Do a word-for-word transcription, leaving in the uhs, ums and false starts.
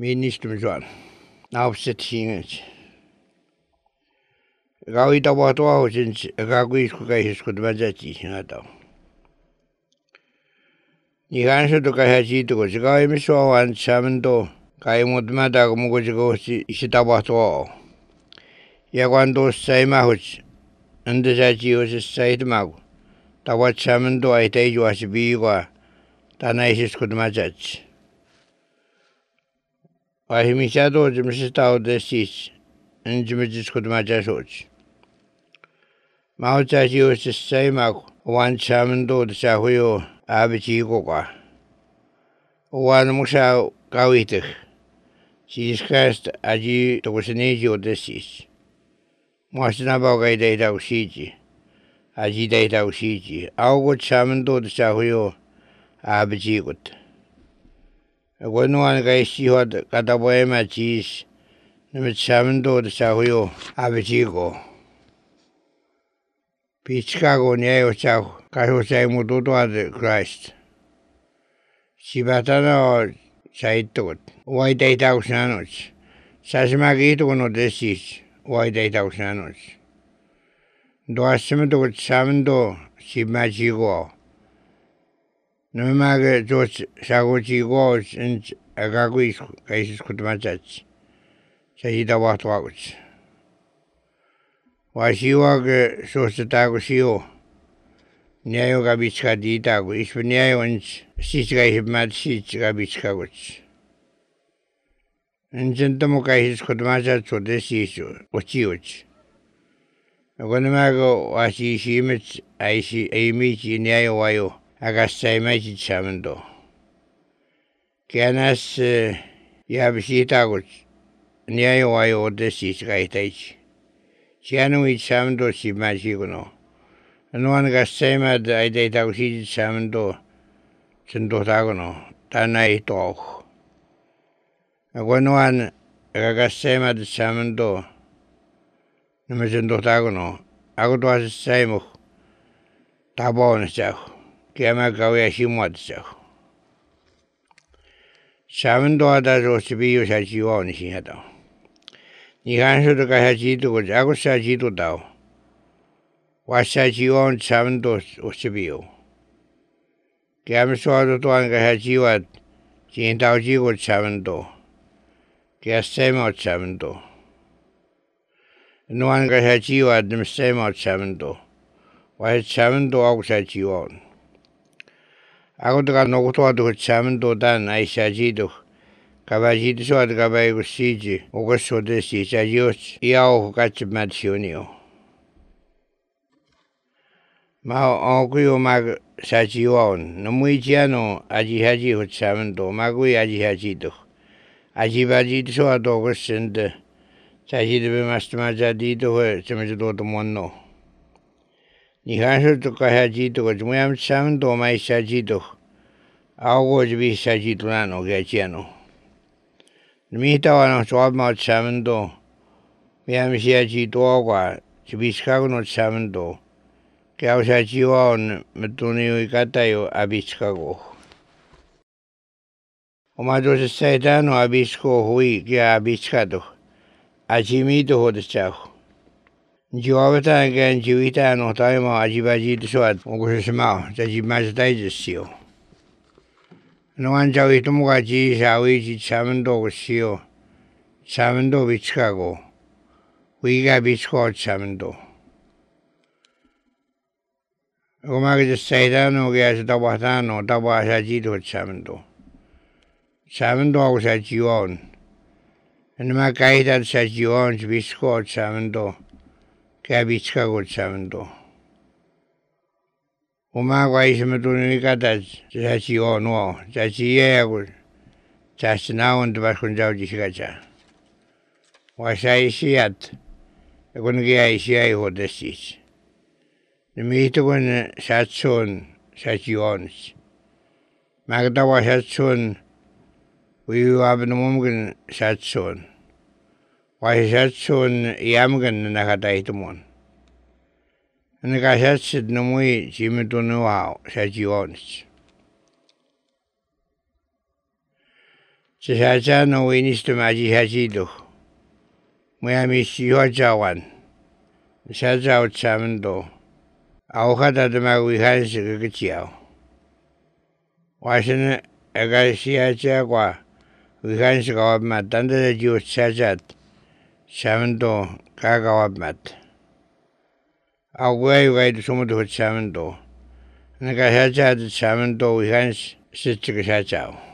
Ministum suan. Naupset singens. Gau ita waktu aku sins gagu isku kai isku dmajaci ngata. Ni kan so to kai haji to ko gau imi so wan chamento kai mudmada ko mugo go si isita waktu aku. Ya cuando sai mahuch ande jaji o sai magu. Tawa chamento ai tai jo asibi ko tana isku dmajaci. Wahimishado jimsitao desis injimijis kudmajasoch. Mauchaji o sai magu wan chamento de sahuyo abichi goka. Wan musa kawitek. Siskast aji tokusineji o desis. Mwasina bagai daita usiji. Aji daita usiji. Augo chamento de sahuyo abichi got. Gwanuan kai sihot kata poema chis. Nimit chamento de sahuyo abichi go. Pichkago nyayo chahu. Kaho say mututo ad Christ. Sibatana o saitot. Wai daita usanoch. Sasimagito no desis. Wai daita usanoch. Doasimento kot chamento simachi go. Numage jos sagochi go in agaguis kaisis kutmachach. Sahida waktu aguch. Wasiwag sosatago siyo. Nyayo gabichka ditago. Ispo nyayo inch sisga hibmat sich gabichka guch. Inchentamo kaisis kutmachach o desiso. Ochiuch. Agonamago wasi shimich aishi aimichi nyayo wayo. Agastai machi chamento. Kianas yabishita guch. Nyayo wayo odesis gaitaichi. Chianu i chamento si machi kuno. Anuan gastai mad aidaita usiji chamento. Sento tagono. Tana ito. Aguanuan agastai mad chamento. Nama sento tagono. Ako tuas saimo. Tabon chao. Kiama kawya shimwat chao. Chamento ada rosibiyo sa chiwa ni sinhata. Ni kanso to kaya chito ko ako sa chito tao. Wasa chiwa on chamento rosibiyo. Kiama suado to ang kaya chiwa chintao chiwa chamento. Kia sema chamento. Nuan kaya chiwa dim sema chamento. Wasa chamento ako sa chiwa on. Ako taka nokuto ato chamento dan ay sajito. Kabajito so at kabay ko siji. Oka so desi sajiyos. Iao ko kachip matsiyoniyo. Mao ako yo mag sajiyon. Namui chiano aji haji ko chamento. Magui aji hajito. Aji bajito so ato ko sende. Sajito be mastamaja dito ko chamento to monno. Ni kanso to kaya jito ko muyam chamento mai sajito. Ako jibi sajito nano kaya chiano. Nimita wano swab ma chamento. Miyam siya jito ako jibi skako no chamento. Kaya usa jiwa on metuniyo ikatayo abiskako. Umado sa saitano abisko hui kaya abiskato. Ajimito ho desako. Jiwawata gan jiwita no tayo mo ajibaji suat ugusimao sa jimazatay siyo. Nuan jawi tumuka ji sawi ji chamento ko siyo. Chamento bichkago. Wiga bichko chamento. Umagi sa saitano kaya sa tawatano tawa sa jito chamento. Chamento ako sa jiwon. Numakaita sa jiwon sa bichko chamento. Kaya bichka ko chamento. Umagwa isimatuni katach sa chiyo no. Sa chiye ako. Sa sinawon tabas kung jaw jisikacha. Wasa isiyat. Ako nagiya isiyay ho desis. Namito ko na satson sa chiyon. Magatawa satson. Uyuwaban na mumgan satson. Wasatsun iyamgan na nakatay tumon. Nakasatsid na muy simitunuwa sa jiwons. 这下家农为你是嘛几下几多，我还没需要交完，下交差不多，啊我看到的嘛为看是个个交，我现在那个下家话，为看是个嘛，但是就下家差不多，个个嘛，啊我以为什么都差不多，那个下家的差不多为看是是这个下家。